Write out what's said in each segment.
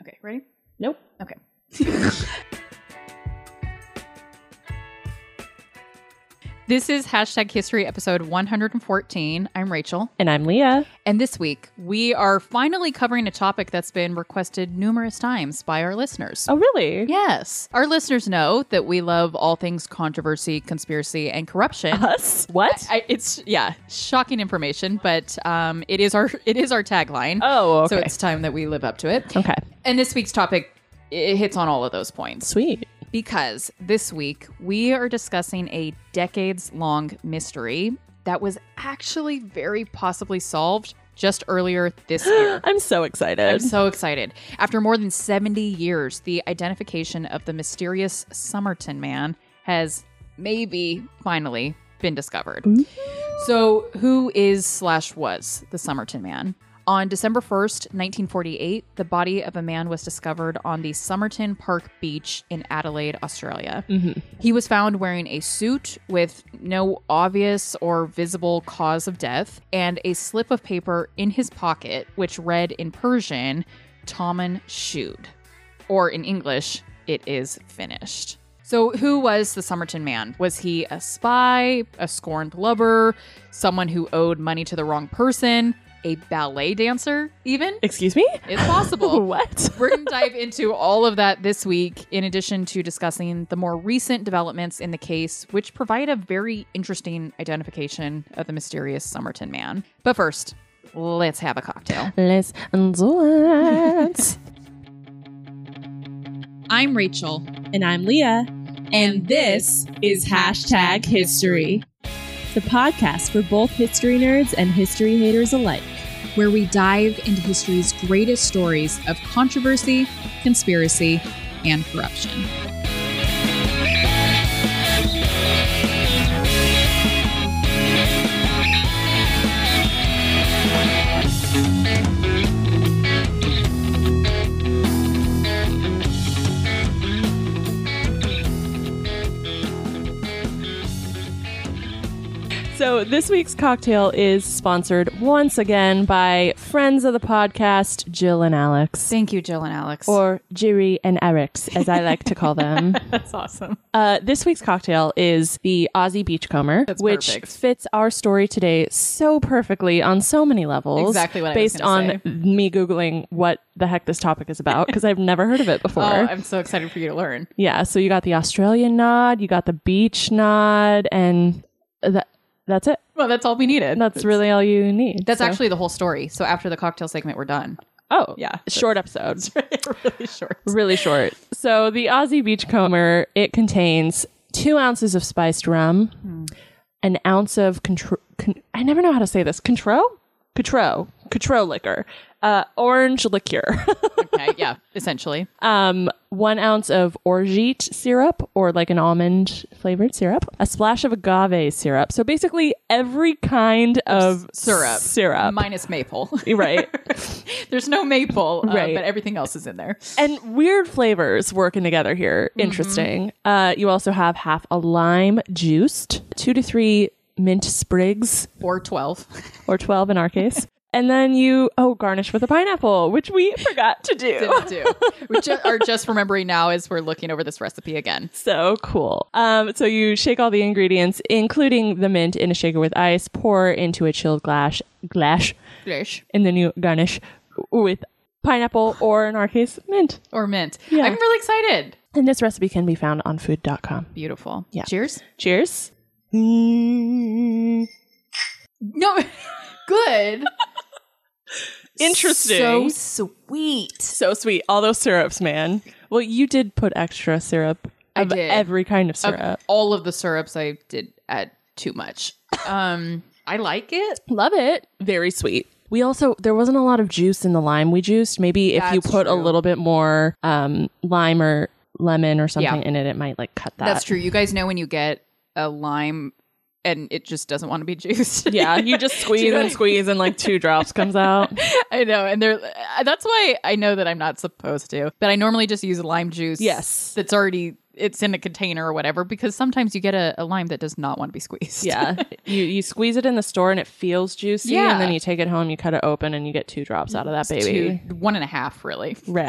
Okay, ready? Nope. Okay. This is Hashtag History episode 114. I'm Rachel. And I'm Leah. And this week, we are finally covering a topic that's been requested numerous times by our listeners. Oh, really? Yes. Our listeners know that we love all things controversy, conspiracy, and corruption. Us? What? It's shocking information, but it is our tagline. Oh, okay. So it's time that we live up to it. Okay. And this week's topic, it hits on all of those points. Sweet. Because this week we are discussing a decades-long mystery that was actually very possibly solved just earlier this year. I'm so excited. I'm so excited. After more than 70 years, the identification of the mysterious Somerton Man has maybe finally been discovered. Ooh. So who is/was the Somerton Man? On December 1st, 1948, the body of a man was discovered on the Somerton Park Beach in Adelaide, Australia. Mm-hmm. He was found wearing a suit with no obvious or visible cause of death and a slip of paper in his pocket, which read in Persian, Taman Shud, or in English, it is finished. So who was the Somerton Man? Was he a spy, a scorned lover, someone who owed money to the wrong person, a ballet dancer, even? Excuse me? It's possible. What? We're going to dive into all of that this week, in addition to discussing the more recent developments in the case, which provide a very interesting identification of the mysterious Somerton Man. But first, let's have a cocktail. Let's do it. I'm Rachel. And I'm Leah. And this is Hashtag History, the podcast for both history nerds and history haters alike, where we dive into history's greatest stories of controversy, conspiracy, and corruption. So this week's cocktail is sponsored once again by friends of the podcast, Jill and Alex. Thank you, Jill and Alex. Or Jiri and Erics, as I like to call them. That's awesome. This week's cocktail is the Aussie Beachcomber, which perfect. fits our story today so perfectly on so many levels. Exactly what I was based gonna on say. me Googling what the heck this topic is about, because I've never heard of it before. Oh, I'm so excited for you to learn. Yeah, so you got the Australian nod, you got the beach nod, and that's it. Well, that's all we needed. That's really all you need. That's So- actually the whole story. So after the cocktail segment, we're done. Oh, Yeah. short episode. Really short. Really short. So the Aussie Beachcomber, it contains 2 ounces of spiced rum, an ounce of I never know how to say this. Cointreau liquor, orange liqueur, Okay, yeah, essentially. 1 ounce of orgeat syrup, or like an almond flavored syrup, a splash of agave syrup. So basically every kind of syrup. Minus maple. Right. There's no maple, Right. but everything else is in there. And weird flavors working together here. Interesting. You also have half a lime juiced, 2 to 3 mint sprigs, Or 12. or 12 in our case. And then you, garnish with a pineapple, which we forgot to do. Didn't do. We are just remembering now as we're looking over this recipe again. So cool. So you shake all the ingredients, including the mint, in a shaker with ice, pour into a chilled glass, Fish. and then you garnish with pineapple, or in our case, mint. Or mint. Yeah. I'm really excited. And this recipe can be found on food.com. Beautiful. Yeah. Cheers. Cheers. No. Good. Interesting. So sweet. So sweet. All those syrups, man. Well, you did put extra syrup I of did. every kind of Of syrup. all of the syrups, I did add too much. I like it. Love it. Very sweet. We also, there wasn't a lot of juice in the lime we juiced. Maybe if you That's put a true. little bit more lime or lemon or something Yeah. in it, it might like cut that. That's true. You guys know when you get a lime and it just doesn't want to be juiced. Yeah, you just Do squeeze you know and what I squeeze and like 2 drops comes out. I know, and that's why I know that I'm not supposed to. But I normally just use lime juice. Yes. That's already, it's in a container or whatever, because sometimes you get a lime that does not want to be squeezed. Yeah. You squeeze it in the store and it feels juicy. Yeah. And then you take it home, you cut it open and you get 2 drops out of that baby. 1.5 really. Right.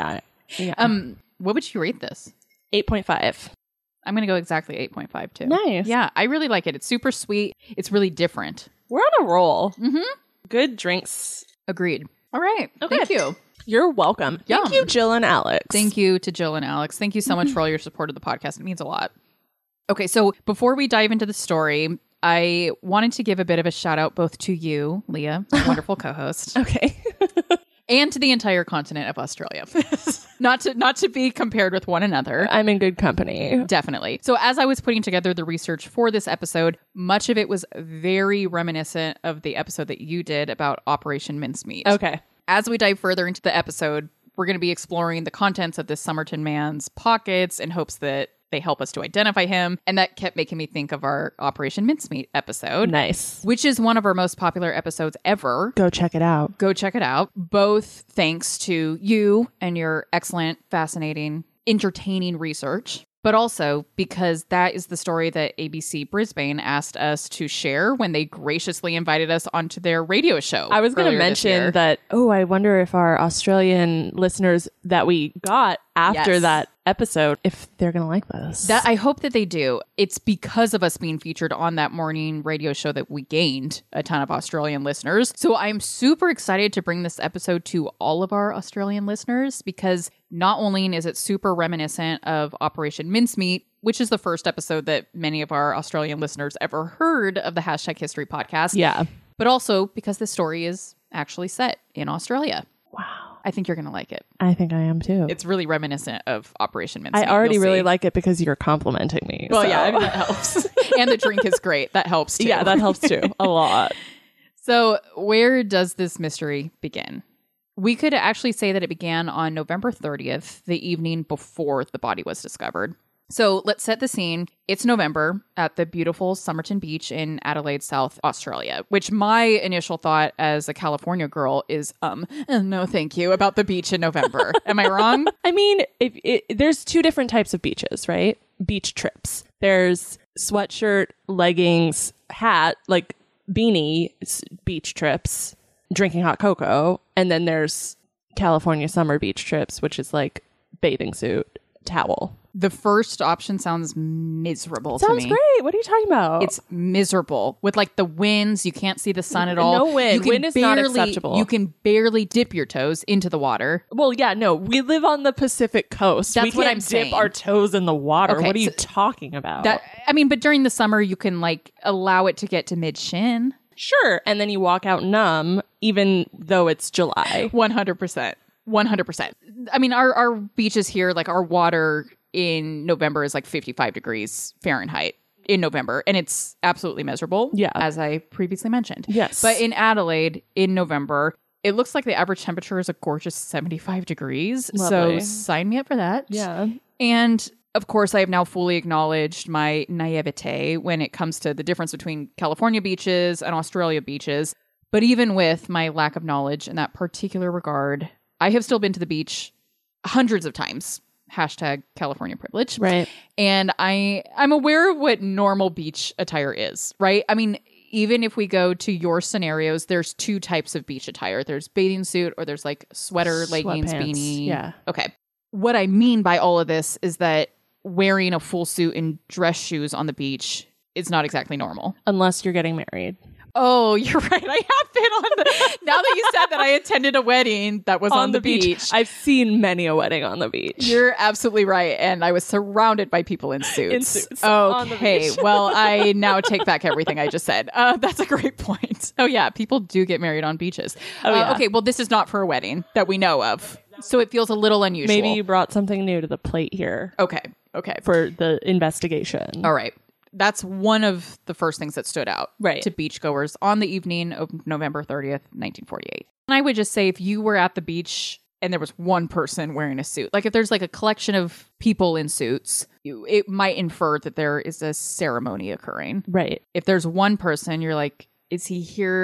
Yeah. What would you rate this? 8.5. I'm going to go exactly 8.5 too. Nice. Yeah, I really like it. It's super sweet. It's really different. We're on a roll. Mm-hmm. Good drinks. Agreed. All right. Okay. Thank you. You're welcome. Yum. Thank you, Jill and Alex. Thank you to Jill and Alex. Thank you so much for all your support of the podcast. It means a lot. Okay, so before we dive into the story, I wanted to give a bit of a shout out both to you, Leah, wonderful co-host, Okay. and to the entire continent of Australia. not to be compared with one another. I'm in good company. Definitely. So as I was putting together the research for this episode, much of it was very reminiscent of the episode that you did about Operation Mincemeat. Okay. As we dive further into the episode, we're going to be exploring the contents of this Somerton man's pockets in hopes that they help us to identify him. And that kept making me think of our Operation Mincemeat episode, Nice. which is one of our most popular episodes ever. Go check it out. Go check it out. Both thanks to you and your excellent, fascinating, entertaining research, but also because that is the story that ABC Brisbane asked us to share when they graciously invited us onto their radio show. I was going to earlier this year. mention that, I wonder if our Australian listeners that we got after Yes. that episode, if they're going to like this. That I hope that they do. It's because of us being featured on that morning radio show that we gained a ton of Australian listeners. So I'm super excited to bring this episode to all of our Australian listeners because not only is it super reminiscent of Operation Mincemeat, which is the first episode that many of our Australian listeners ever heard of the Hashtag History podcast. Yeah. But also because the story is actually set in Australia. Wow. I think you're going to like it. I think I am too. It's really reminiscent of Operation Mincemeat. I already You'll really see. like it because you're complimenting me. Well, so. yeah, I mean, that helps. And the drink is great. That helps too. Yeah, that helps too. A lot. So, where does this mystery begin? We could actually say that it began on November 30th, the evening before the body was discovered. So, let's set the scene. It's November at the beautiful Somerton Beach in Adelaide, South Australia, which my initial thought as a California girl is, no thank you about the beach in November. Am I wrong? I mean, there's two different types of beaches, right? Beach trips. There's sweatshirt, leggings, hat, like beanie beach trips, drinking hot cocoa. And then there's California summer beach trips, which is like bathing suit, towel. The first option sounds miserable to Sounds me. great. What are you talking about? It's miserable with like the winds. You can't see the sun at all. No wind. You can Wind is not acceptable. You can barely dip your toes into the water. well, yeah, no. We live on the Pacific coast. That's we what can't I'm dip saying. our toes in the water. Okay, what are you so talking about? But during the summer, you can like allow it to get to mid shin. Sure. And then you walk out numb, even though it's July. 100%. 100%. I mean, our beaches here, like our water in November is like 55 degrees Fahrenheit in November, and it's absolutely miserable. Yeah. As I previously mentioned. Yes. But in Adelaide in November, it looks like the average temperature is a gorgeous 75 degrees. Lovely. So sign me up for that. Yeah. And of course, I have now fully acknowledged my naivete when it comes to the difference between California beaches and Australia beaches. But even with my lack of knowledge in that particular regard, I have still been to the beach hundreds of times. Hashtag California privilege. Right. And I'm aware of what normal beach attire is, right? I mean, even if we go to your scenarios, there's two types of beach attire. There's bathing suit or there's like sweater, leggings, Sweatpants. beanie. Yeah. Okay. What I mean by all of this is that wearing a full suit and dress shoes on the beach is not exactly normal. Unless you're getting married. Oh, you're right. I have been on the... Now that you said that, I attended a wedding that was on the beach. I've seen many a wedding on the beach. You're absolutely right. And I was surrounded by people in suits. In suits on the Okay. beach. Well, I now take back everything I just said. That's a great point. Oh, yeah. People do get married on beaches. Oh, yeah. Okay. Well, this is not for a wedding that we know of. So it feels a little unusual. Maybe you brought something new to the plate here Okay. Okay. for the investigation. All right. That's one of the first things that stood out Right. to beachgoers on the evening of November 30th, 1948. And I would just say if you were at the beach and there was one person wearing a suit, like if there's like a collection of people in suits, it might infer that there is a ceremony occurring. Right. If there's one person, you're like, is he here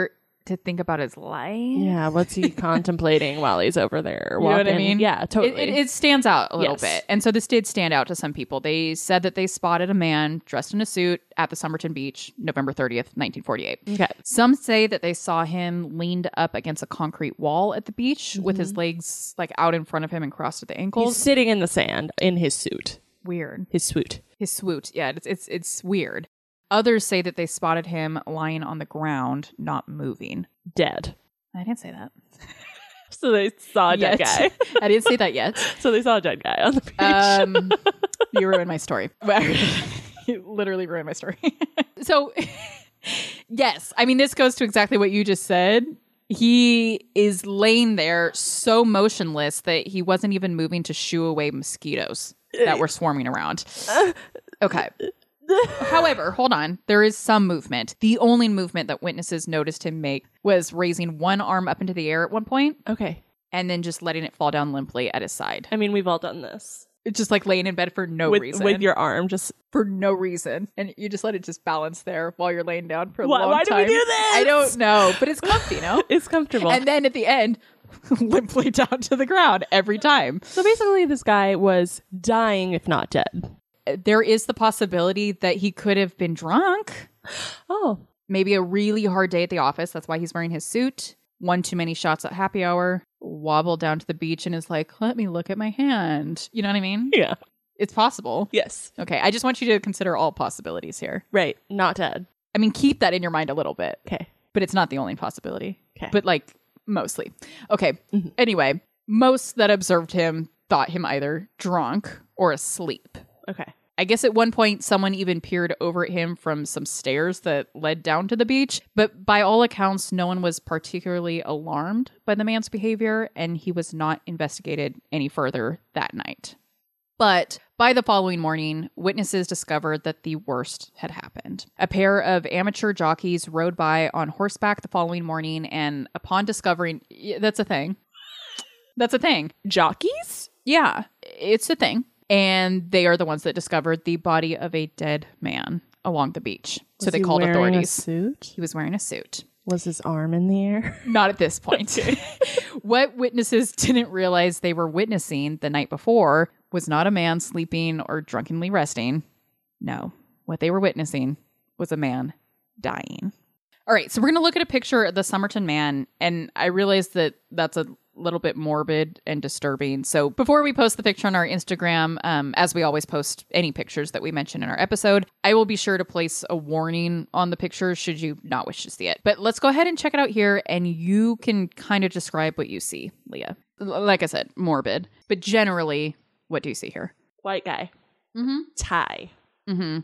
to think about his life. Yeah, what's he contemplating while he's over there? You know what I mean? Yeah, totally. It stands out a little Yes. bit. And so this did stand out to some people. They said that they spotted a man dressed in a suit at the Somerton Beach, November 30th, 1948. Okay. Some say that they saw him leaned up against a concrete wall at the beach with his legs like out in front of him and crossed at the He's ankles. sitting in the sand in his suit. Weird. His suit. His swoot. Yeah, it's weird. Others say that they spotted him lying on the ground, not moving. Dead. I didn't say that. So they saw a dead guy. I didn't say that yet. So they saw a dead guy on the beach. You ruined my story. You literally ruined my story. So, yes. I mean, this goes to exactly what you just said. He is laying there so motionless that he wasn't even moving to shoo away mosquitoes that were swarming around. Okay. However, hold on. There is some movement. The only movement that witnesses noticed him make was raising one arm up into the air at one point Okay. and then just letting it fall down limply at his side. I mean, we've all done this. It's just like laying in bed for no reason. With your arm just... For no reason. And you just let it just balance there while you're laying down for a Why- long why do time. we do this? I don't know. But it's comfy, no? It's comfortable. And then at the end, limply down to the ground every time. So basically, this guy was dying, if not dead. There is the possibility that he could have been drunk. Oh. Maybe a really hard day at the office. That's why he's wearing his suit. One too many shots at happy hour. Wobbled down to the beach and is like, let me look at my hand. You know what I mean? Yeah. It's possible. Yes. Okay. I just want you to consider all possibilities here. Right. Not dead. I mean, keep that in your mind a little bit. Okay. But it's not the only possibility. Okay. But like mostly. Okay. Anyway, most that observed him thought him either drunk or asleep. Okay. I guess at one point someone even peered over at him from some stairs that led down to the beach. But by all accounts, no one was particularly alarmed by the man's behavior, and he was not investigated any further that night. But by the following morning, witnesses discovered that the worst had happened. A pair of amateur jockeys rode by on horseback the following morning, and upon discovering... That's a thing. That's a thing. Jockeys? Yeah, it's a thing. And they are the ones that discovered the body of a dead man along the beach. So they called authorities. Suit? He was wearing a suit. Was his arm in the air? Not at this point. What witnesses didn't realize they were witnessing the night before was not a man sleeping or drunkenly resting. No, what they were witnessing was a man dying. All right, so we're going to look at a picture of the Somerton man, and I realize that that's a little bit morbid and disturbing. So before we post the picture on our Instagram, as we always post any pictures that we mention in our episode, I will be sure to place a warning on the picture should you not wish to see it. But let's go ahead and check it out here, and you can kind of describe what you see, Leah. Like I said, morbid. But generally, what do you see here? White guy. Mm-hmm. Tie. Mm-hmm.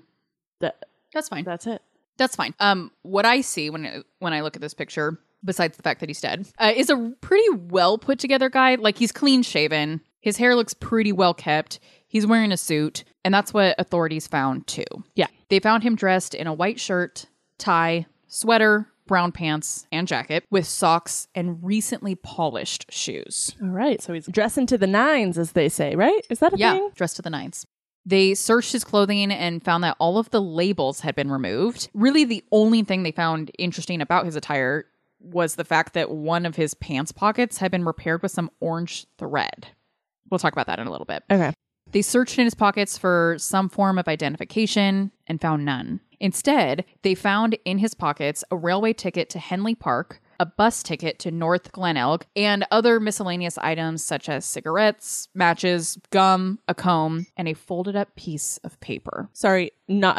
That's fine. That's it. That's fine. What I see when I look at this picture, besides the fact that he's dead, is a pretty well put together guy. Like, he's clean shaven. His hair looks pretty well kept. He's wearing a suit. And that's what authorities found too. Yeah. They found him dressed in a white shirt, tie, sweater, brown pants, and jacket with socks and recently polished shoes. All right. So he's dressing to the nines, as they say, right? Is that a Yeah, thing? dressed to the nines. They searched his clothing and found that all of the labels had been removed. Really, the only thing they found interesting about his attire was the fact that one of his pants pockets had been repaired with some orange thread. We'll talk about that in a little bit. Okay. They searched in his pockets for some form of identification and found none. Instead, they found in his pockets a railway ticket to Henley Park, a bus ticket to North Glenelg, and other miscellaneous items such as cigarettes, matches, gum, a comb, and a folded up piece of paper. Sorry, not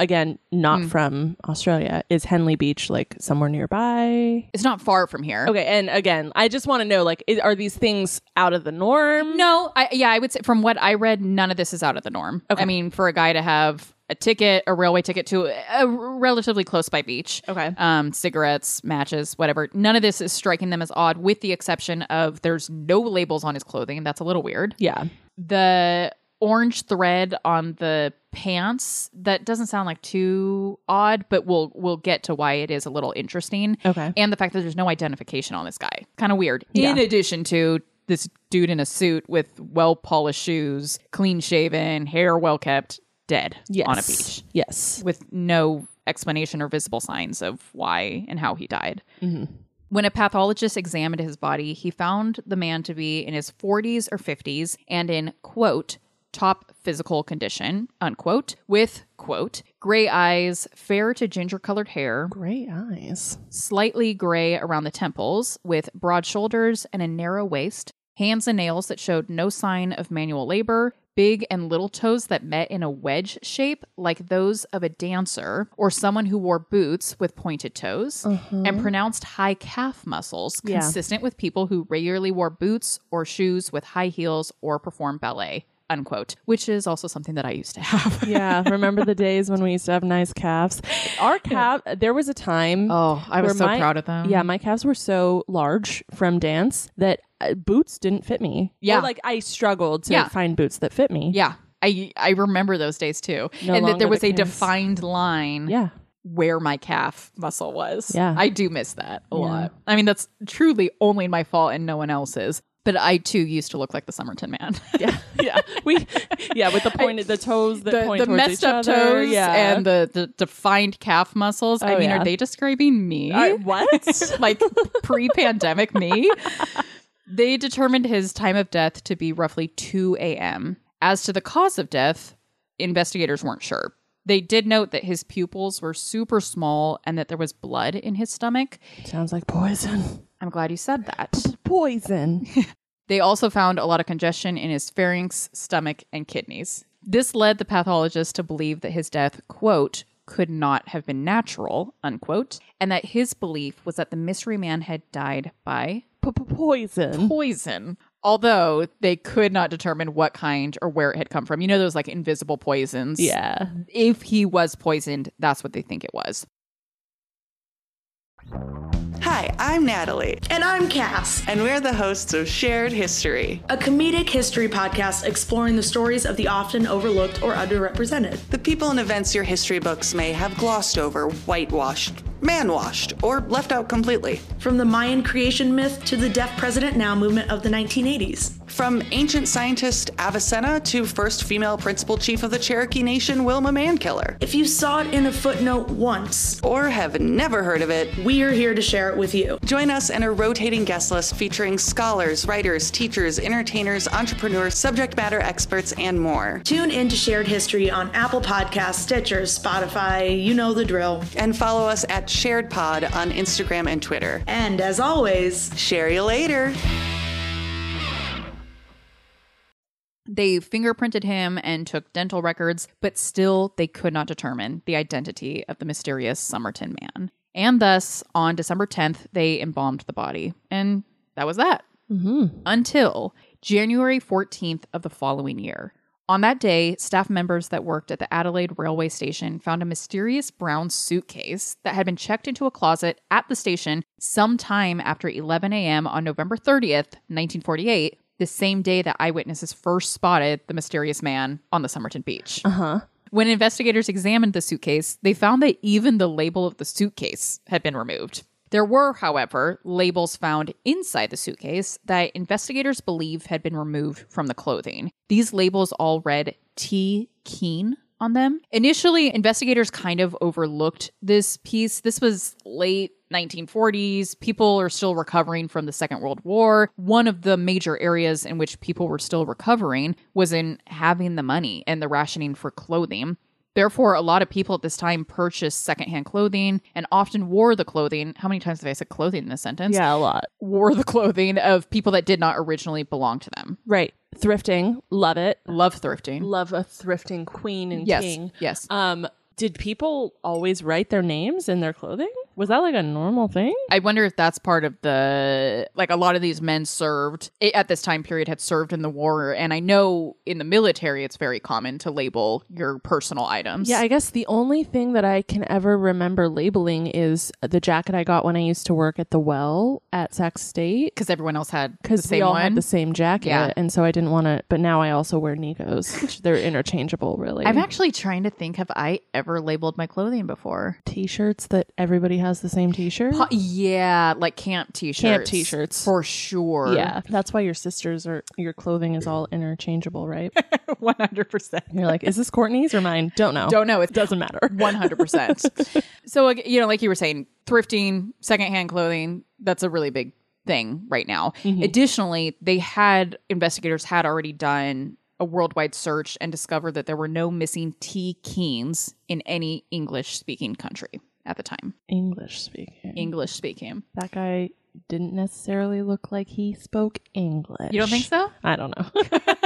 from Australia. Is Henley Beach like somewhere nearby? It's not far from here. Okay, and again, I just want to know, like, are these things out of the norm? No, I would say from what I read, none of this is out of the norm. Okay. I mean, for a guy to have a ticket, a railway ticket to a relatively close by beach. Okay. Cigarettes, matches, whatever. None of this is striking them as odd, with the exception of there's no labels on his clothing. That's a little weird. Yeah. The orange thread on the pants, that doesn't sound like too odd, but we'll get to why it is a little interesting. Okay. And the fact that there's no identification on this guy. Kind of weird. Yeah. In addition to this dude in a suit with well-polished shoes, clean-shaven, hair well-kept, dead Yes. on a beach Yes. with no explanation or visible signs of why and how he died. Mm-hmm. When a pathologist examined his body, he found the man to be in his 40s or 50s and in, quote, top physical condition, unquote, with, quote, gray eyes, fair to ginger-colored hair, Gray eyes. slightly gray around the temples, with broad shoulders and a narrow waist, hands and nails that showed no sign of manual labor, big and little toes that met in a wedge shape like those of a dancer or someone who wore boots with pointed toes, and pronounced high calf muscles consistent with people who regularly wore boots or shoes with high heels or performed ballet, unquote, which is also something that I used to have. Yeah, remember the days when we used to have nice calves? Our calf, there was a time. Oh, I was where so my- proud of them. Yeah, my calves were so large from dance that boots didn't fit me. Yeah. Or, like, I struggled to Yeah. find boots that fit me. Yeah. I remember those days too. No and that there longer was the a case. defined line Yeah. where my calf muscle was. Yeah. I do miss that a lot. I mean, that's truly only my fault and no one else's. But I too used to look like the Somerton Man. Yeah. Yeah. With the pointed, the toes that point the towards messed each up other. toes Yeah. and the defined calf muscles. I Oh, mean, yeah. are they describing me? What? Like pre-pandemic me? They determined his time of death to be roughly 2 a.m. As to the cause of death, investigators weren't sure. They did note that his pupils were super small and that there was blood in his stomach. Sounds like poison. I'm glad you said that. Poison. They also found a lot of congestion in his pharynx, stomach, and kidneys. This led the pathologist to believe that his death, quote, could not have been natural, unquote, and that his belief was that the mystery man had died by Poison. poison. Although they could not determine what kind or where it had come from. You know those like invisible poisons? Yeah. If he was poisoned, that's what they think it was. Hi, I'm Natalie, And I'm Cass, and we're the hosts of Shared History. a comedic history podcast exploring the stories of the often overlooked or underrepresented. The people and events your history books may have glossed over, whitewashed, man-washed, or left out completely. From the Mayan creation myth to the Deaf President Now movement of the 1980s. From ancient scientist Avicenna to first female principal chief of the Cherokee Nation, Wilma Mankiller. If you saw it in a footnote once, Or have never heard of it, we are here to share it with you. join us in a rotating guest list featuring scholars, writers, teachers, entertainers, entrepreneurs, subject matter experts, and more. Tune in to Shared History on Apple Podcasts, Stitcher, Spotify, you know the drill. And follow us at Shared Pod on Instagram and Twitter. And as always, Share you later. They fingerprinted him and took dental records, but still they could not determine the identity of the mysterious Somerton Man. And thus, on December 10th, they embalmed the body. And that was that. Until January 14th of the following year. On that day, staff members that worked at the Adelaide railway station found a mysterious brown suitcase that had been checked into a closet at the station sometime after 11 a.m. on November 30th, 1948, the same day that eyewitnesses first spotted the mysterious man on the Somerton beach. When investigators examined the suitcase, they found that even the label of the suitcase had been removed. There were, however, labels found inside the suitcase that investigators believe had been removed from the clothing. These labels all read T. Keen on them. Initially, investigators kind of overlooked this piece. This was late 1940s. People are still recovering from the Second World War. One of the major areas in which people were still recovering was in having the money and the rationing for clothing. Therefore, a lot of people at this time purchased secondhand clothing and often wore the clothing. How many times have I said clothing in this sentence? Yeah, a lot. Wore the clothing of people that did not originally belong to them. Right. Thrifting. Love it. Love thrifting. Love a thrifting queen and Yes. king. Yes. Did people always write their names in their clothing? Was that like a normal thing? I wonder if that's part of the, like a lot of these men served at this time period had served in the war. And I know in the military, it's very common to label your personal items. Yeah, I guess the only thing that I can ever remember labeling is the jacket I got when I used to work at the well at Sac State. Because everyone else had the Because same we all one. had the same jacket. Yeah. And so I didn't want to, but now I also wear Nikos, which they're interchangeable, really. I'm actually trying to think, have I ever labeled my clothing before? T-shirts that everybody has the same t-shirt. Yeah, like camp t-shirts. Camp t-shirts. For sure. Yeah, that's why your clothing is all interchangeable, right? 100%. You're like, is this Courtney's or mine? Don't know. Don't know. It doesn't matter. 100%. So, like you were saying, thrifting, secondhand clothing, that's a really big thing right now. Additionally, investigators had already done a worldwide search and discovered that there were no missing T. Keens in any English-speaking country at the time. English speaking. That guy didn't necessarily look like he spoke English. You don't think so? I don't know.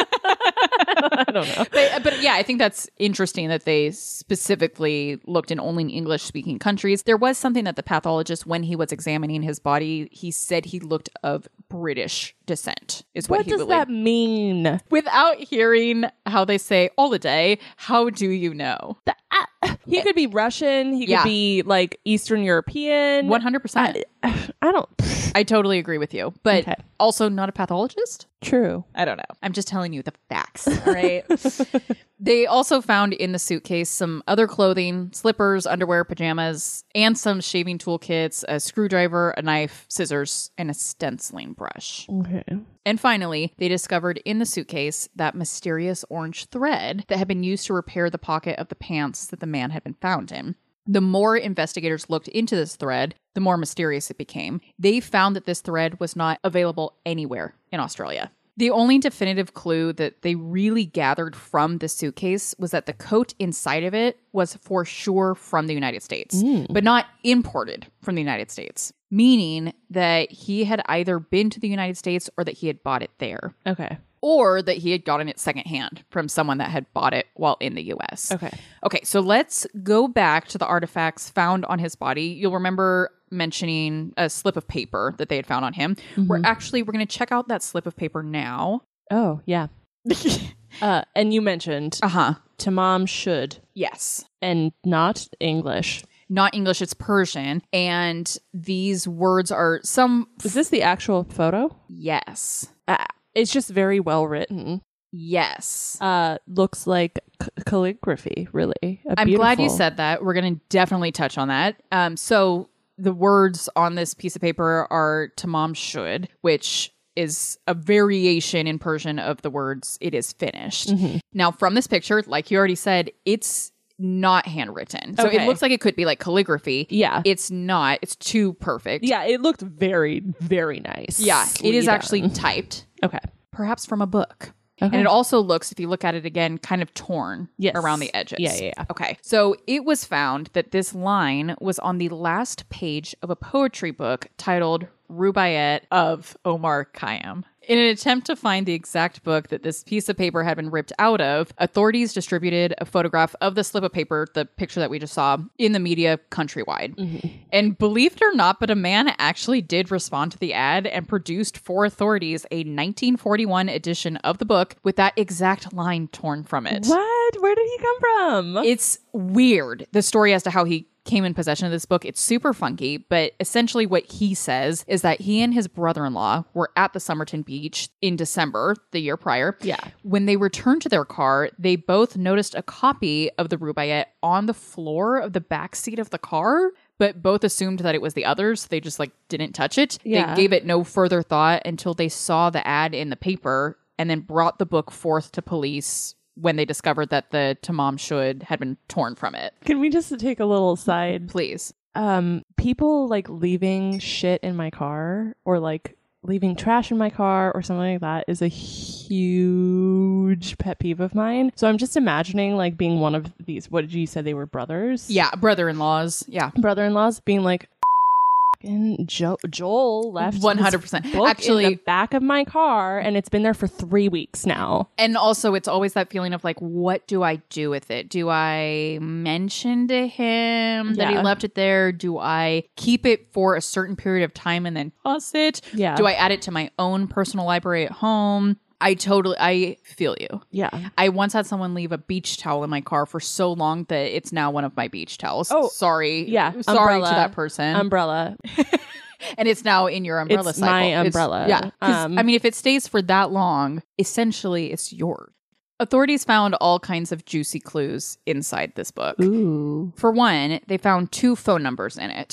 I don't know. But yeah, I think that's interesting that they specifically looked in only English-speaking countries. There was something that the pathologist, when he was examining his body, he said he looked of British descent, is what he believed. What does that mean? Without hearing how they say holiday, how do you know? He could be Russian. He could be like Eastern European. 100%. I don't. I totally agree with you, but also not a pathologist. True. I don't know. I'm just telling you the facts. All right. They also found in the suitcase some other clothing, slippers, underwear, pajamas, and some shaving tool kits, a screwdriver, a knife, scissors, and a stenciling brush. Okay. And finally, they discovered in the suitcase that mysterious orange thread that had been used to repair the pocket of the pants that the man had been found in. The more investigators looked into this thread, the more mysterious it became. They found that this thread was not available anywhere in Australia. The only definitive clue that they really gathered from the suitcase was that the coat inside of it was for sure from the United States, but not imported from the United States, meaning that he had either been to the United States or that he had bought it there. Okay. Or that he had gotten it secondhand from someone that had bought it while in the U.S. Okay, so let's go back to the artifacts found on his body. You'll remember mentioning a slip of paper that they had found on him. We're going to check out that slip of paper now. Oh, yeah. And you mentioned Tamam Shud. Yes. And not English. Not English, it's Persian. And these words are some... Is this the actual photo? Yes. It's just very well written. Yes. Looks like calligraphy, really. I'm glad you said that. We're going to definitely touch on that. So the words on this piece of paper are Tamam Shud, which is a variation in Persian of the words "it is finished." Now, from this picture, like you already said, it's not handwritten. So it looks like it could be like calligraphy. Yeah. It's not. It's too perfect. Yeah, it looked very, very nice. Yeah, it is actually typed. Okay. Perhaps from a book. Okay. And it also looks, if you look at it again, kind of torn around the edges. Yeah. Okay. So it was found that this line was on the last page of a poetry book titled Rubaiyat of Omar Khayyam. In an attempt to find the exact book that this piece of paper had been ripped out of, authorities distributed a photograph of the slip of paper, the picture that we just saw, in the media countrywide. And believe it or not, but a man actually did respond to the ad and produced for authorities a 1941 edition of the book with that exact line torn from it. What? Where did he come from? It's weird, the story as to how he came in possession of this book. It's super funky, but essentially what he says is that he and his brother-in-law were at the Somerton Beach in December, the year prior. Yeah. When they returned to their car, they both noticed a copy of the Rubaiyat on the floor of the back seat of the car, but both assumed that it was the others. They just didn't touch it. Yeah. They gave it no further thought until they saw the ad in the paper and then brought the book forth to police when they discovered that the Tamam Shud had been torn from it. Can we just take a little side? Please. People leaving shit in my car or leaving trash in my car or something like that is a huge pet peeve of mine. So I'm just imagining being one of these, what did you say they were brothers? Yeah, brother-in-laws. Yeah. Brother-in-laws being like, Joel left 100%. book Actually, in the back of my car, and it's been there for 3 weeks now. And also, it's always that feeling of what do I do with it? Do I mention to him that he left it there? Do I keep it for a certain period of time and then toss it? Yeah. Do I add it to my own personal library at home? I feel you. Yeah. I once had someone leave a beach towel in my car for so long that it's now one of my beach towels. Oh, sorry. Yeah. Sorry umbrella, to that person. Umbrella. And it's now in your umbrella it's cycle. My umbrella. Yeah. If it stays for that long, essentially it's yours. Authorities found all kinds of juicy clues inside this book. Ooh. For one, they found 2 phone numbers in it.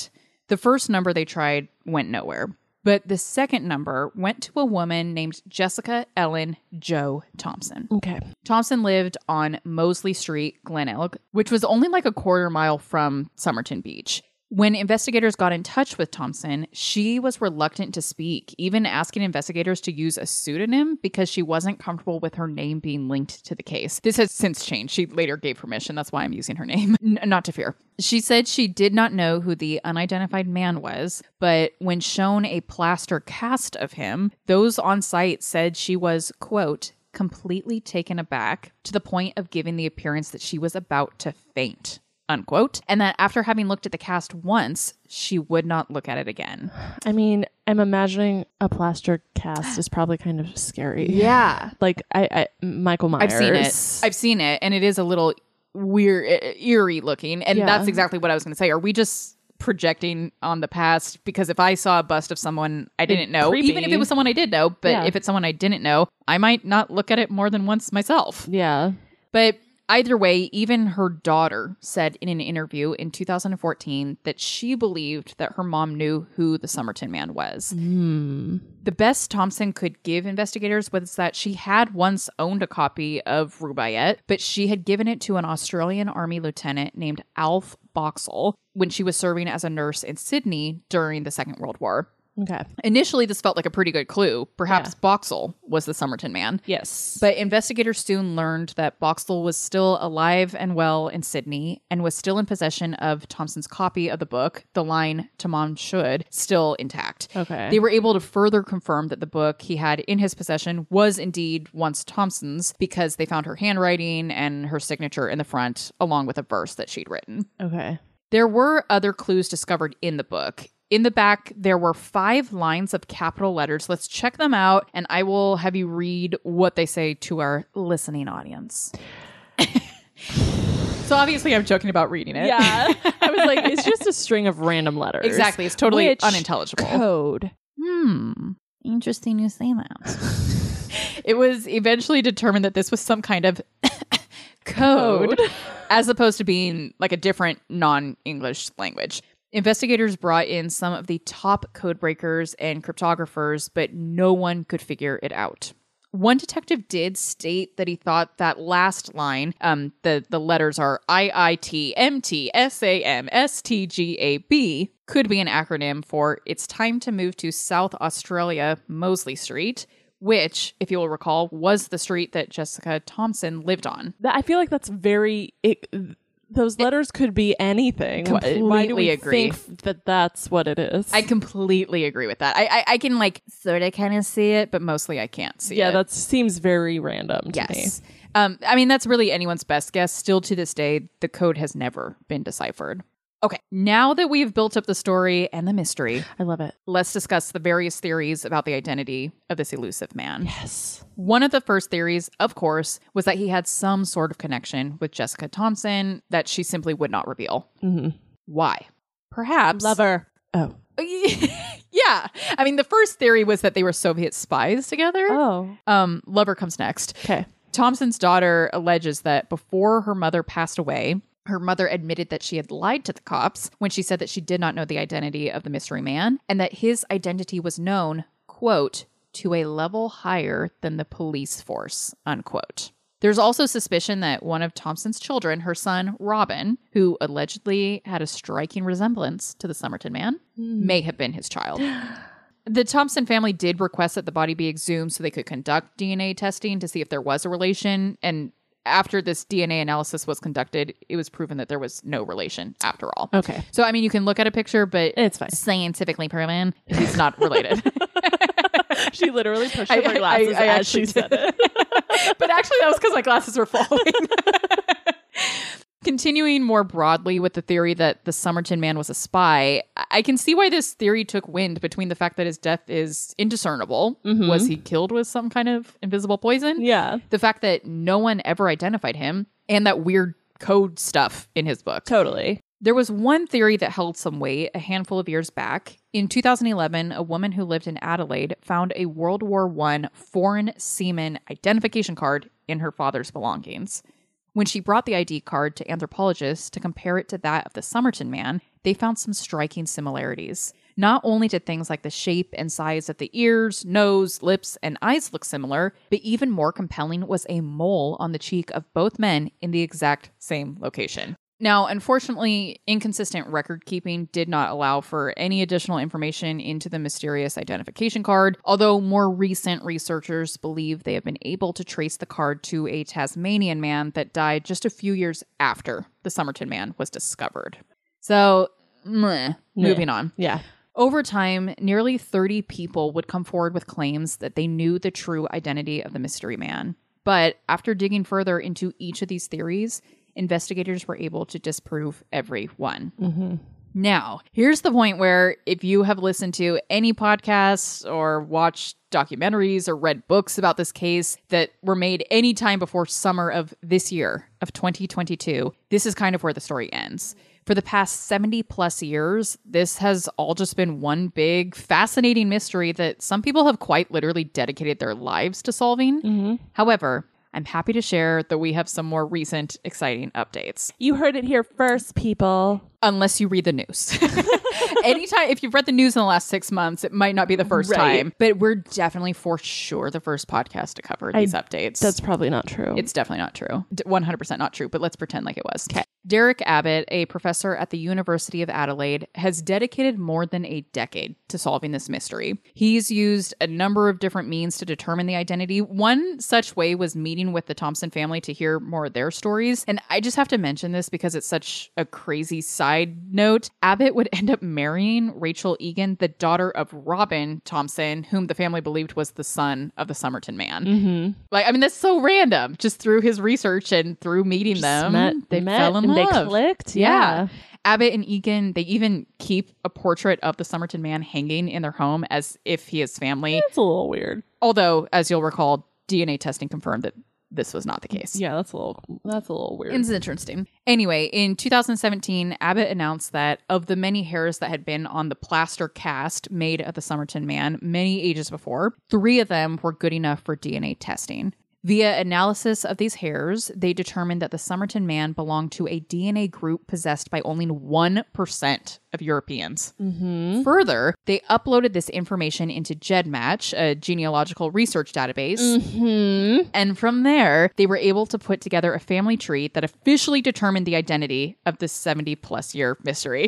The first number they tried went nowhere. But the second number went to a woman named Jessica Ellen Jo Thompson. Okay. Thompson lived on Mosley Street, Glenelg, which was only like a quarter mile from Somerton Beach. When investigators got in touch with Thompson, she was reluctant to speak, even asking investigators to use a pseudonym because she wasn't comfortable with her name being linked to the case. This has since changed. She later gave permission. That's why I'm using her name. Not to fear. She said she did not know who the unidentified man was, but when shown a plaster cast of him, those on site said she was, quote, completely taken aback to the point of giving the appearance that she was about to faint. Unquote. And that after having looked at the cast once, she would not look at it again. I mean, I'm imagining a plaster cast is probably kind of scary. Yeah. Like, Michael Myers. I've seen it. And it is a little weird, eerie looking. And Yeah. that's exactly what I was going to say. Are we just projecting on the past? Because if I saw a bust of someone I didn't know, creepy. even if it was someone I did know, but Yeah. if it's someone I didn't know, I might not look at it more than once myself. Yeah. But either way, even her daughter said in an interview in 2014 that she believed that her mom knew who the Somerton man was. The best Thompson could give investigators was that she had once owned a copy of Rubaiyat, but she had given it to an Australian Army lieutenant named Alf Boxall when she was serving as a nurse in Sydney during the Second World War. Okay. Initially, this felt like a pretty good clue. Perhaps Boxall was the Somerton man. Yes. But investigators soon learned that Boxall was still alive and well in Sydney and was still in possession of Thompson's copy of the book, The Line to Mom Should, still intact. Okay. They were able to further confirm that the book he had in his possession was indeed once Thompson's because they found her handwriting and her signature in the front, along with a verse that she'd written. Okay. There were other clues discovered in the book. In the back, there were 5 lines of capital letters. Let's check them out, and I will have you read what they say to our listening audience. So obviously I'm joking about reading it. Yeah. I was like, it's just a string of random letters. Exactly. It's totally Which unintelligible. Code. Interesting you say that. It was eventually determined that this was some kind of code as opposed to being like a different non-English language. Investigators brought in some of the top code breakers and cryptographers, but no one could figure it out. One detective did state that he thought that last line, the letters are IITMTSAMSTGAB, could be an acronym for It's Time to Move to South Australia, Mosley Street, which, if you will recall, was the street that Jessica Thompson lived on. I feel like that's very... those letters could be anything. Completely Why do we agree. think that that's what it is? I completely agree with that. I can like sort of kind of see it, but mostly I can't see it. Yeah, that seems very random to me. Yes. I mean, that's really anyone's best guess. Still to this day, the code has never been deciphered. Okay, now that we've built up the story and the mystery, I love it. let's discuss the various theories about the identity of this elusive man. Yes. One of the first theories, of course, was that he had some sort of connection with Jessica Thompson that she simply would not reveal. Mm-hmm. Why? Perhaps... Lover. Oh. Yeah. I mean, the first theory was that they were Soviet spies together. Oh. Lover comes next. Okay. Thompson's daughter alleges that before her mother passed away, her mother admitted that she had lied to the cops when she said that she did not know the identity of the mystery man and that his identity was known, quote, to a level higher than the police force, unquote. There's also suspicion that one of Thompson's children, her son, Robin, who allegedly had a striking resemblance to the Somerton man, may have been his child. The Thompson family did request that the body be exhumed so they could conduct DNA testing to see if there was a relation. And after this DNA analysis was conducted, it was proven that there was no relation after all. Okay. So, I mean, you can look at a picture, but It's fine. Scientifically proven, he's not related. She literally pushed up her glasses I as actually she said did. it. But actually, that was because my glasses were falling. Continuing more broadly with the theory that the Somerton man was a spy, I can see why this theory took wind between the fact that his death is indiscernible. Mhm. Was he killed with some kind of invisible poison? Yeah. The fact that no one ever identified him, and that weird code stuff in his book. Totally. There was one theory that held some weight a handful of years back. In 2011, a woman who lived in Adelaide found a World War I foreign seaman identification card in her father's belongings. When she brought the ID card to anthropologists to compare it to that of the Somerton man, they found some striking similarities. Not only did things like the shape and size of the ears, nose, lips, and eyes look similar, but even more compelling was a mole on the cheek of both men in the exact same location. Now, unfortunately, inconsistent record keeping did not allow for any additional information into the mysterious identification card, although more recent researchers believe they have been able to trace the card to a Tasmanian man that died just a few years after the Somerton man was discovered. So, moving on. Yeah. Over time, nearly 30 people would come forward with claims that they knew the true identity of the mystery man. But after digging further into each of these theories, investigators were able to disprove every one. Mm-hmm. Now, here's the point where if you have listened to any podcasts or watched documentaries or read books about this case that were made any time before summer of this year, of 2022, this is kind of where the story ends. For the past 70 plus years, this has all just been one big, fascinating mystery that some people have quite literally dedicated their lives to solving. Mm-hmm. However, I'm happy to share that we have some more recent, exciting updates. You heard it here first, people. Unless you read the news. Anytime, if you've read the news in the last 6 months, it might not be the first time, but we're definitely for sure the first podcast to cover these updates. That's probably not true. It's definitely not true. 100% not true, but let's pretend like it was. Okay. Derek Abbott, a professor at the University of Adelaide, has dedicated more than a decade to solving this mystery. He's used a number of different means to determine the identity. One such way was meeting with the Thompson family to hear more of their stories. And I just have to mention this because it's such a crazy side note. Abbott would end up marrying Rachel Egan, the daughter of Robin Thompson, whom the family believed was the son of the Somerton man. Mm-hmm. Like, I mean, that's so random. Just through his research and through meeting them, they fell in love. They clicked. Yeah. Abbott and Egan, they even keep a portrait of the Somerton man hanging in their home as if he is family. It's a little weird. Although, as you'll recall, DNA testing confirmed that this was not the case. Yeah, that's a little weird. It's interesting. Anyway, in 2017, Abbott announced that of the many hairs that had been on the plaster cast made of the Somerton man many ages before, 3 of them were good enough for DNA testing. Via analysis of these hairs, they determined that the Somerton man belonged to a DNA group possessed by only 1% of Europeans. Mm-hmm. Further, they uploaded this information into GEDmatch, a genealogical research database. Mm-hmm. And from there, they were able to put together a family tree that officially determined the identity of this 70-plus year mystery.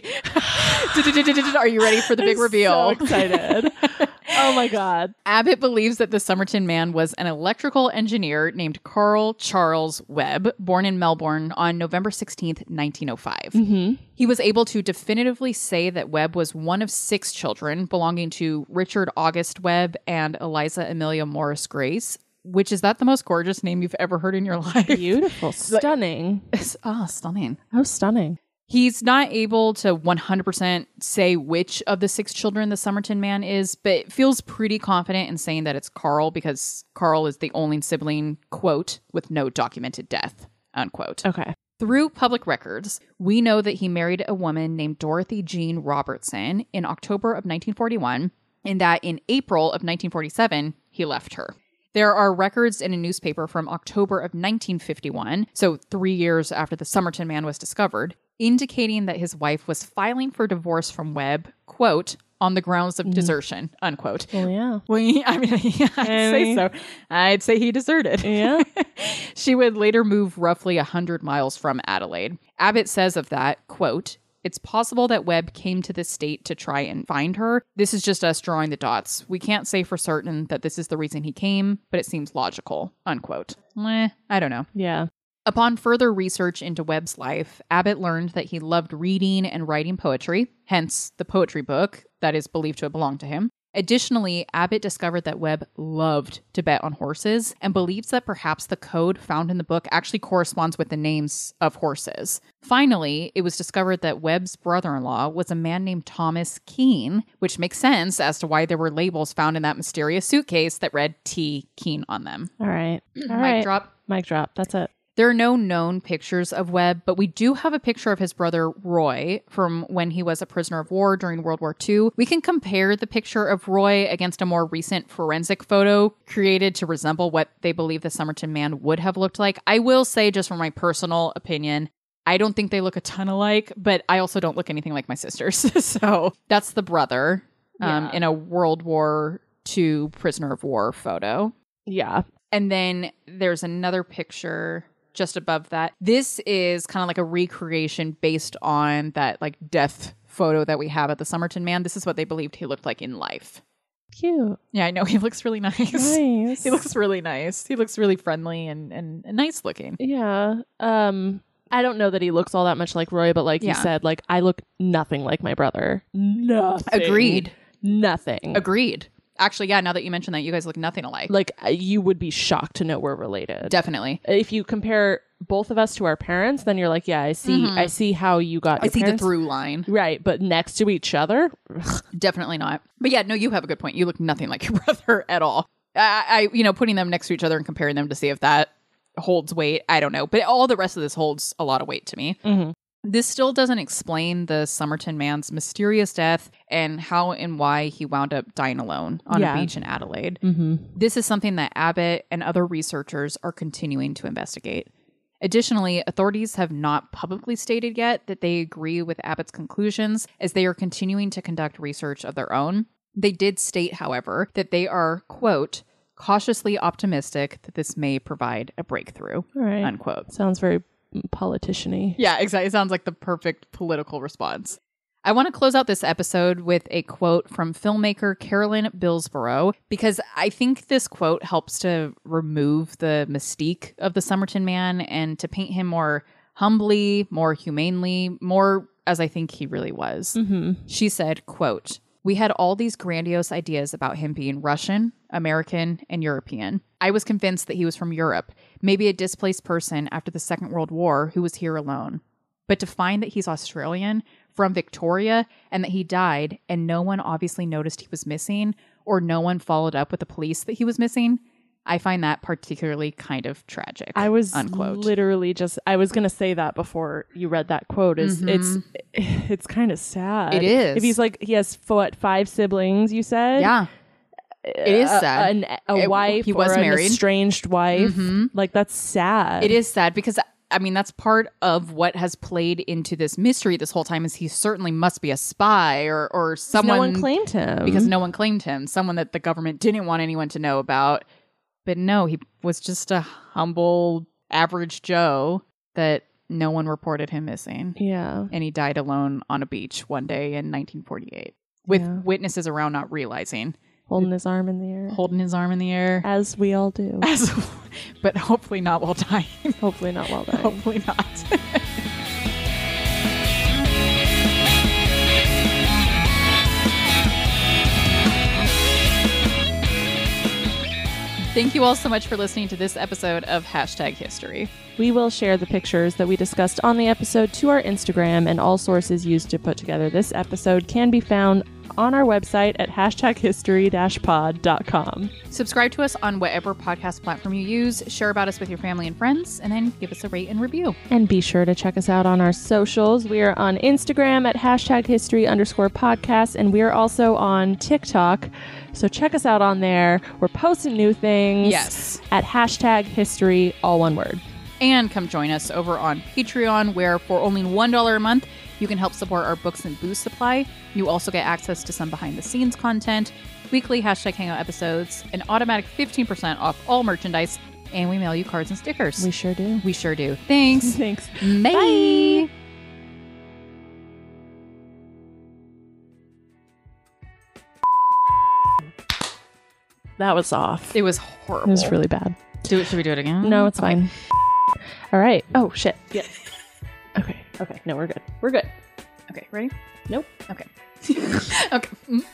Are you ready for the big reveal? So excited. Oh my God. Abbott believes that the Somerton man was an electrical engineer named Carl Charles Webb, born in Melbourne on November 16th, 1905. Mm-hmm. He was able to definitively say that Webb was one of 6 children belonging to Richard August Webb and Eliza Amelia Morris Grace. Which, is that the most gorgeous name you've ever heard in your life? Beautiful. Stunning. Stunning. How stunning. He's not able to 100% say which of the 6 children the Somerton man is, but feels pretty confident in saying that it's Carl because Carl is the only sibling, quote, with no documented death, unquote. Okay. Through public records, we know that he married a woman named Dorothy Jean Robertson in October of 1941, and that in April of 1947, he left her. There are records in a newspaper from October of 1951, so 3 years after the Somerton man was discovered, indicating that his wife was filing for divorce from Webb, quote, on the grounds of desertion, unquote. Well, yeah. Well, I mean, yeah, I'd say so. I'd say he deserted. Yeah. She would later move roughly 100 miles from Adelaide. Abbott says of that, quote, it's possible that Webb came to this state to try and find her. This is just us drawing the dots. We can't say for certain that this is the reason he came, but it seems logical, unquote. I don't know. Yeah. Upon further research into Webb's life, Abbott learned that he loved reading and writing poetry, hence the poetry book that is believed to have belonged to him. Additionally, Abbott discovered that Webb loved to bet on horses and believes that perhaps the code found in the book actually corresponds with the names of horses. Finally, it was discovered that Webb's brother-in-law was a man named Thomas Keene, which makes sense as to why there were labels found in that mysterious suitcase that read T. Keene on them. All right. Mic drop. Mic drop. That's it. There are no known pictures of Webb, but we do have a picture of his brother Roy from when he was a prisoner of war during World War II. We can compare the picture of Roy against a more recent forensic photo created to resemble what they believe the Somerton man would have looked like. I will say, just from my personal opinion, I don't think they look a ton alike, but I also don't look anything like my sisters. So that's the brother in a World War II prisoner of war photo. Yeah. And then there's another picture just above that. This is kind of like a recreation based on that like death photo that we have at the Somerton Man. This is what they believed he looked like in life. Cute. Yeah, I know. He looks really nice. Nice. He looks really nice. He looks really friendly and nice looking. Yeah. I don't know that he looks all that much like Roy, but like you said, like I look nothing like my brother. Nothing. Agreed. Nothing. Agreed. Actually, yeah, now that you mention that, you guys look nothing alike. Like you would be shocked to know we're related. Definitely. If you compare both of us to our parents, then you're like, yeah, I see how you got your I see parents. the through line. Right, but next to each other? Definitely not. But yeah, no, you have a good point. You look nothing like your brother at all. I putting them next to each other and comparing them to see if that holds weight, I don't know. But all the rest of this holds a lot of weight to me. Mm-hmm. This still doesn't explain the Somerton Man's mysterious death and how and why he wound up dying alone on a beach in Adelaide. Mm-hmm. This is something that Abbott and other researchers are continuing to investigate. Additionally, authorities have not publicly stated yet that they agree with Abbott's conclusions, as they are continuing to conduct research of their own. They did state, however, that they are, quote, cautiously optimistic that this may provide a breakthrough, right. unquote. Sounds very politician-y. Yeah, exactly. It sounds like the perfect political response. I want to close out this episode with a quote from filmmaker Carolyn Billsborough, because I think this quote helps to remove the mystique of the Somerton Man and to paint him more humbly, more humanely, more as I think he really was. Mm-hmm. She said, quote, "We had all these grandiose ideas about him being Russian, American, and European. I was convinced that he was from Europe, maybe a displaced person after the Second World War who was here alone. But to find that he's Australian, from Victoria, and that he died and no one obviously noticed he was missing, or no one followed up with the police that he was missing, I find that particularly kind of tragic." I was unquote. literally I was going to say that before you read that quote. It's kind of sad. It is. If he's like, he has 5 siblings, you said? Yeah. It is sad. A wife he was or married. an estranged wife. Mhm. Like, that's sad. It is sad because, I mean, that's part of what has played into this mystery this whole time is he certainly must be a spy or someone. No one claimed him. Because no one claimed him. Someone that the government didn't want anyone to know about. But no, he was just a humble, average Joe that no one reported him missing. Yeah. And he died alone on a beach one day in 1948 with witnesses around not realizing. Holding his arm in the air. Holding his arm in the air. As we all do. But hopefully not while dying. Hopefully not while dying. Hopefully not. Thank you all so much for listening to this episode of Hashtag History. We will share the pictures that we discussed on the episode to our Instagram, and all sources used to put together this episode can be found on our website at hashtaghistory-pod.com. Subscribe to us on whatever podcast platform you use, share about us with your family and friends, and then give us a rate and review. And be sure to check us out on our socials. We are on Instagram at hashtaghistory_podcast, and we are also on TikTok. So check us out on there. We're posting new things. Yes. At hashtaghistory, all one word. And come join us over on Patreon, where for only $1 a month, you can help support our books and booze supply. You also get access to some behind-the-scenes content, weekly Hashtag Hangout episodes, an automatic 15% off all merchandise, and we mail you cards and stickers. We sure do. We sure do. Thanks. Thanks. Bye. That was off. It was horrible. It was really bad. Should we do it again? No, it's Okay. fine. All right. Oh, shit. Yeah. Okay. Okay. No, we're good. We're good. Okay, ready? Nope. Okay. Okay.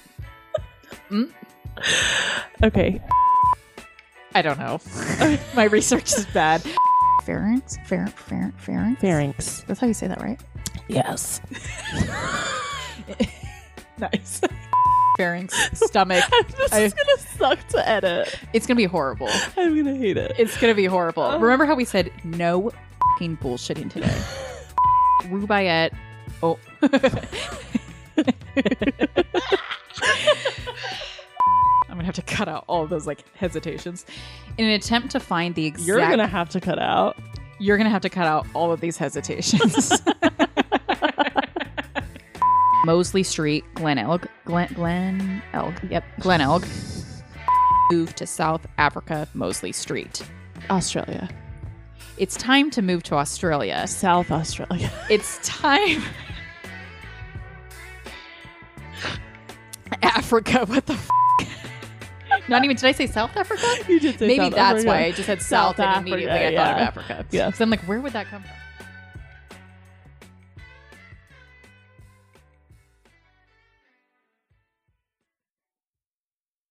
Okay. I don't know. My research is bad. Pharynx? Pharynx? Pharynx. That's how you say that, right? Yes. Nice. Pharynx, stomach. This is going to suck to edit. It's going to be horrible. I'm going to hate it. It's going to be horrible. Remember how we said no fucking bullshitting today? Rubaiyat. Oh. I'm going to have to cut out all of those like hesitations. In an attempt to find the exact... You're going to have to cut out. You're going to have to cut out all of these hesitations. Mosley Street, Glenelg. Yep, Glenelg. Move to South Africa, Mosley Street. Australia. It's time to move to Australia. South Australia. It's time. Africa, what the f? Not even, did I say South Africa? You did say Maybe South that's Africa. why I just said South and Africa, immediately I thought of Africa. Yeah. So I'm like, where would that come from?